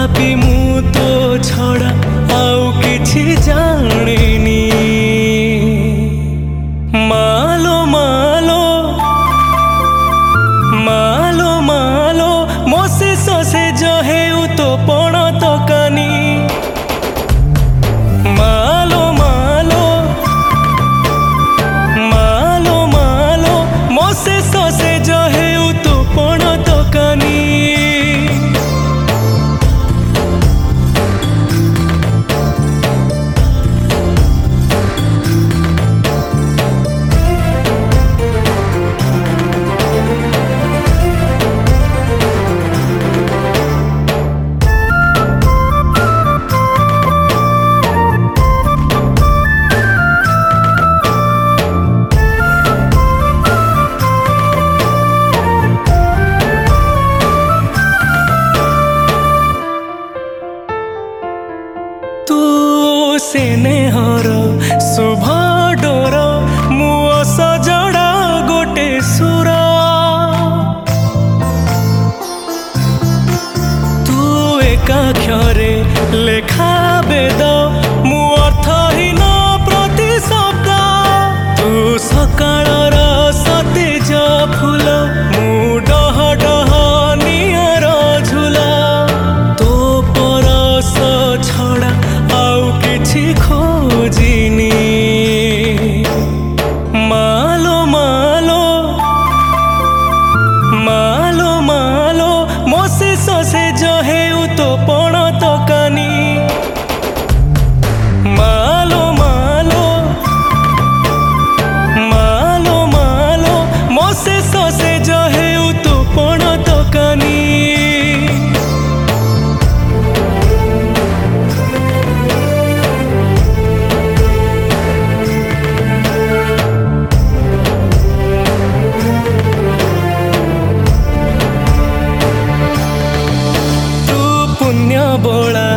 तथापि मु तो छड़ा आउ किछि जानिनी। मालो मालो मालो मालो मोसे ससे जहे तो पण तकानी। मालो मालो मालो मालो मोसे ससे जहे तो पण तकानी। स्नेहर शुभ डोर मुओ सजड़ा गोटे सुर। तू एकाक्षरे लेखा वेद मु अर्थहीन प्रति शब्द। तू सकाळर सतेज फूल मु डह डह नियर झुला। तो परस छड़ा आउ किछि खोजिनी। मालो मालो मालो मालो मोसे ससे जहे तो पण तकानी। मालो मालो मालो मालो मोसे ससे जहे तो पण तकानी। पुण्य बोला